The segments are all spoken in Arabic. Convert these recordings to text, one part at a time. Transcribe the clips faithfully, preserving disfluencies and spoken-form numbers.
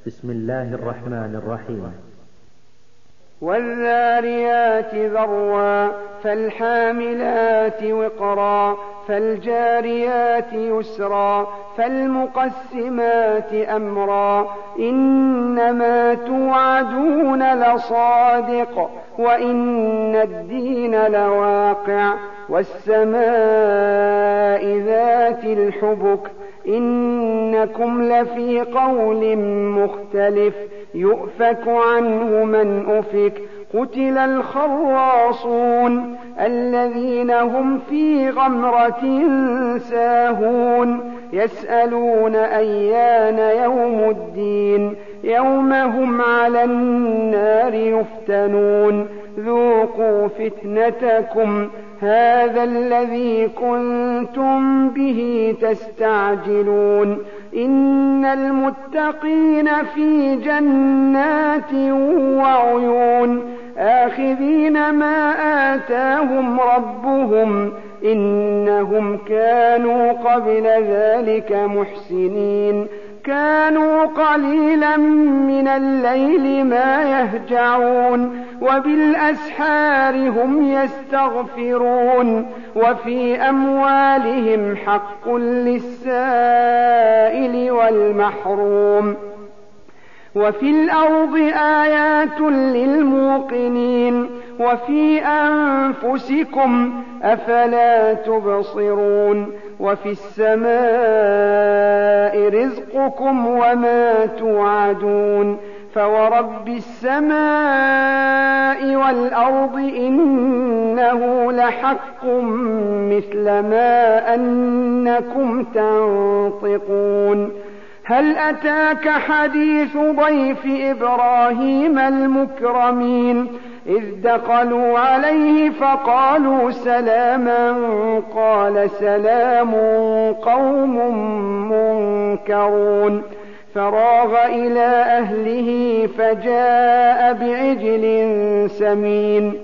بسم الله الرحمن الرحيم. والذاريات ذروا فالحاملات وقرا فالجاريات يسرا فالمقسمات أمرا إنما توعدون لصادق وإن الدين لواقع والسماء ذات الحبك إنكم لفي قول مختلف يؤفك عنه من أفك قتل الخراصون الذين هم في غمرة ساهون يسألون أيان يوم الدين يوم هم على النار يفتنون ذوقوا فتنتكم هذا الذي كنتم به تستعجلون إن المتقين في جنات وعيون آخذين ما آتاهم ربهم إنهم كانوا قبل ذلك محسنين كانوا قليلا من الليل ما يهجعون وبالأسحار هم يستغفرون وفي أموالهم حق للسائل والمحروم وفي الأرض آيات للموقنين وفي أنفسكم أفلا تبصرون وفي السماء رزقكم وما توعدون فورب السماء والأرض إنه لحق مثل ما أنكم تنطقون هل أتاك حديث ضيف إبراهيم المكرمين إذ دخلوا عليه فقالوا سلاما قال سلام قوم منكرون فراغ إلى أهله فجاء بعجل سمين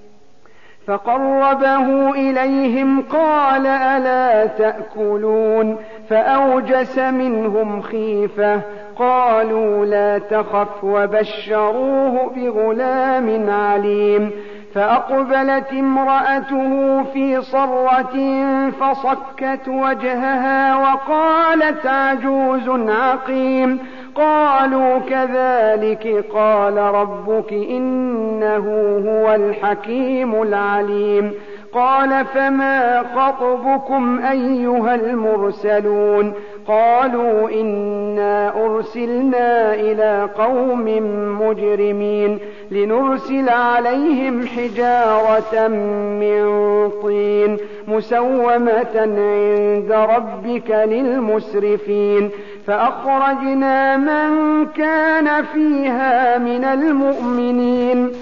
فقربه إليهم قال ألا تأكلون فأوجس منهم خيفة قالوا لا تخف وبشروه بغلام عليم فأقبلت امرأته في صرة فصكت وجهها وقالت عجوز عقيم قالوا كذلك قال ربك إنه هو الحكيم العليم قال فما خطبكم أيها المرسلون قالوا إنا أرسلنا إلى قوم مجرمين لنرسل عليهم حجارة من طين مسومة عند ربك للمسرفين فأخرجنا من كان فيها من المؤمنين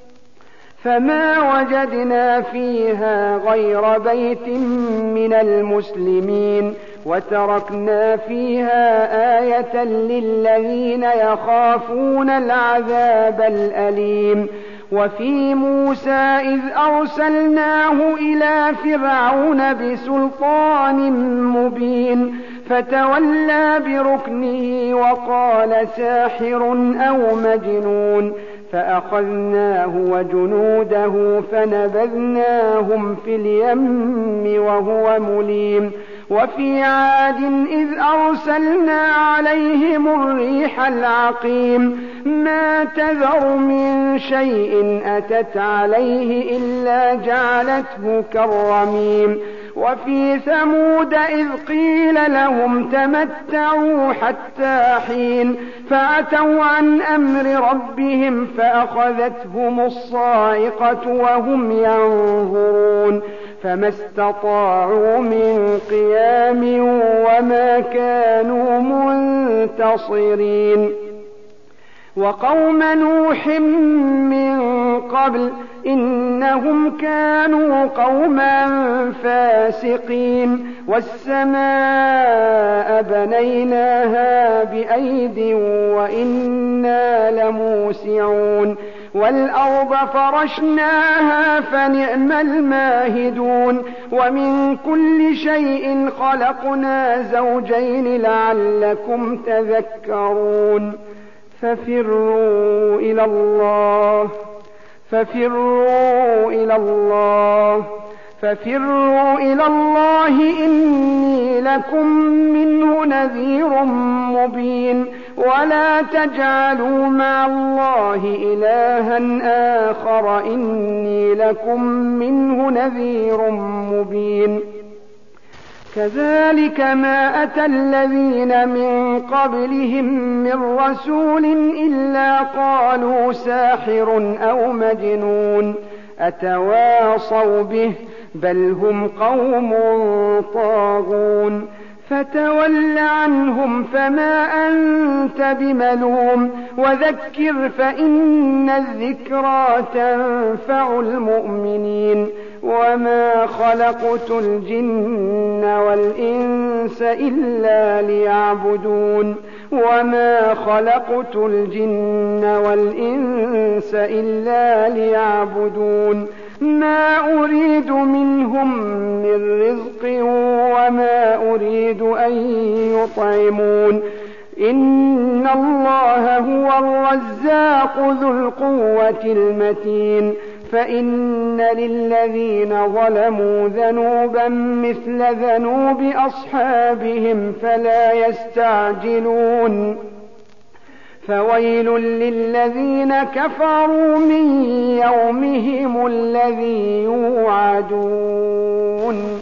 فما وجدنا فيها غير بيت من المسلمين وتركنا فيها آية للذين يخافون العذاب الأليم وفي موسى إذ أرسلناه إلى فرعون بسلطان مبين فتولى بركنه وقال ساحر أو مجنون فأخذناه وجنوده فنبذناهم في اليم وهو مليم وفي عاد إذ أرسلنا عليهم الريح العقيم ما تذر من شيء أتت عليه إلا جعلته كالرميم وفي ثمود إذ قيل لهم تمتعوا حتى حين فأتوا عن أمر ربهم فأخذتهم الصاعقة وهم ينظرون فما استطاعوا من قيام وما كانوا منتصرين وقوم نوح من قبل إنهم كانوا قوما فاسقين والسماء بنيناها بأيد وإنا لموسعون والأرض فرشناها فنعم الماهدون ومن كل شيء خلقنا زوجين لعلكم تذكرون ففروا إلى الله ففروا إلى الله ففروا إلى الله إني لكم منه نذير مبين ولا تجعلوا مع الله إلها آخر إني لكم منه نذير مبين كذلك ما أتى الذين من قبلهم من رسول إلا قالوا ساحر أو مجنون أتواصوا به بل هم قوم طاغون فتول عنهم فما أنت بملوم وذكر فإن الذكرى تنفع المؤمنين وما خلقت الجن والإنس إلا ليعبدون وما خلقت الجن والإنس إلا ليعبدون ما أريد منهم من رزق وما أريد أن يطعمون إن الله هو الرزاق ذو القوة المتين فإن للذين ظلموا ذنوبا مثل ذنوب أصحابهم فلا يستعجلون فويل للذين كفروا من يومهم الذي يوعدون.